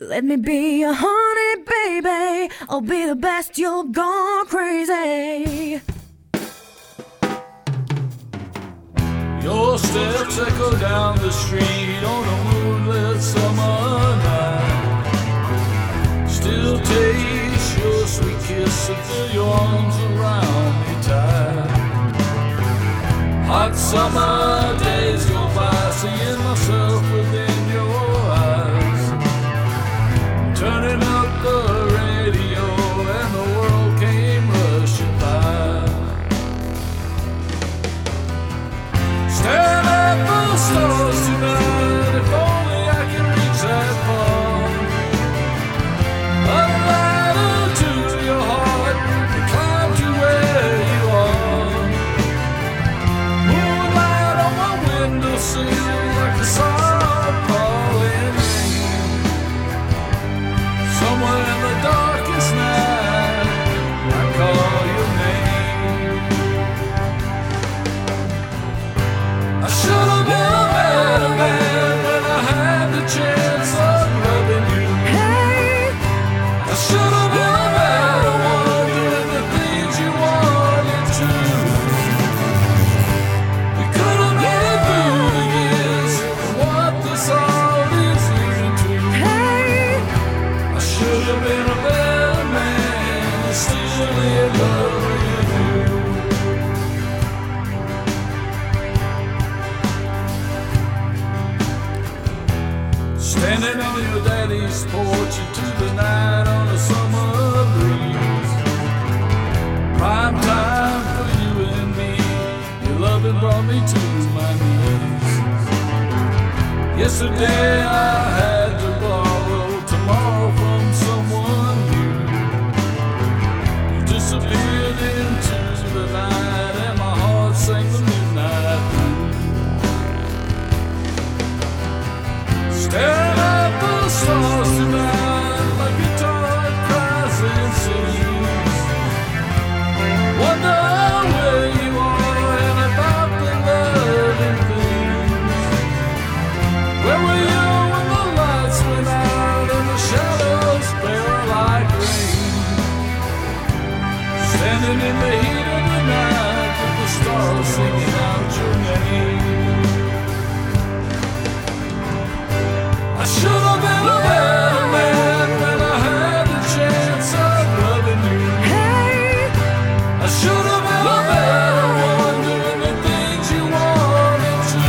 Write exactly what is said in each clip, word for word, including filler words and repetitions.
Let me be your honey, baby. I'll be the best, you'll go crazy. Your steps echo down the street on a moonlit summer night. Still taste your sweet kiss and feel your arms around me tight. Hot summer days go by, seeing myself within your eyes. Turning up the radio and the world came rushing by. Stand at the stars tonight, if only I can reach that far. A ladder to your heart, to climb to where you are. Moonlight on my windowsill, like the soft falling rain. Somewhere in the darkest night, I call your name. I should have been a better man when I had the chance of loving you. Hey, I should have been a better one, doing the things you wanted to. We could have made it through the years, and what this all is leading to. hey, I should have been a better man, still in love with you. Standing on your daddy's porch into the night on a summer breeze. Prime time for you and me. Your loving brought me to my knees. Yesterday I had to borrow tomorrow from someone new. You disappeared into the night and my heart sang the midnight blues. Staring at the stars tonight, my guitar cries and sings. Wonder where you are and about the loving things. Where were you when the lights went out and the shadows fell like rain? Standing in the heat of the night with the stars singing out your name. I should have been a better man when I had the chance of loving you. hey, I should have been a better one, doing the things you wanted to.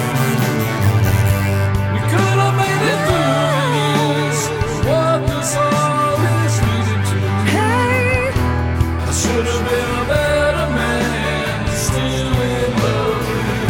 We could have made it through the years, what this all is leading to. hey. I should have been a better man, still in love with you.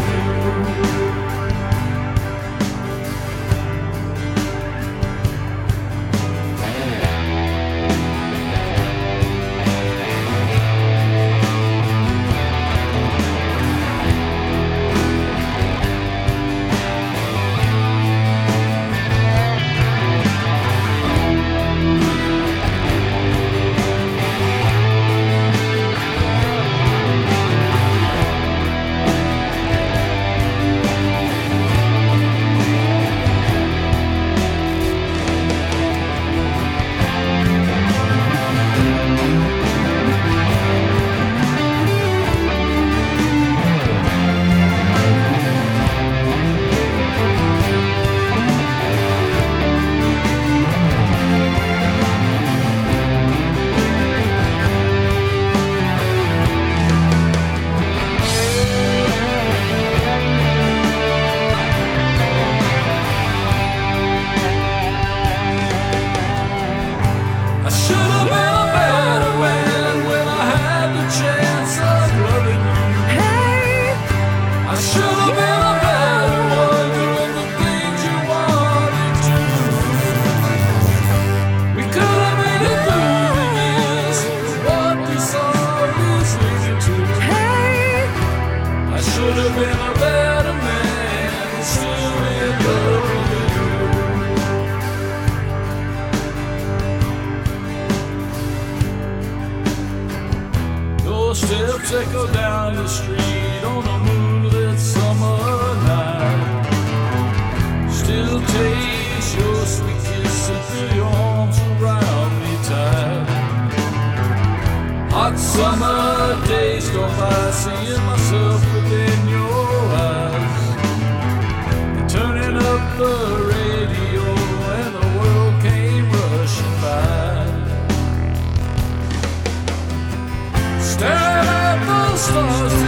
I should have been a better man when I had the chance of loving you. Hey, I should have been a better one, doing the things you wanted to. We could have made it through the years, what this all is leading to. hey, I should have been a better man, still in love with you. Your steps echo down the street on a moonlit summer night. Still taste your sweet kiss and feel Summer days go by, seeing myself within your eyes, and turning up the radio, and the world came rushing by. Staring at the stars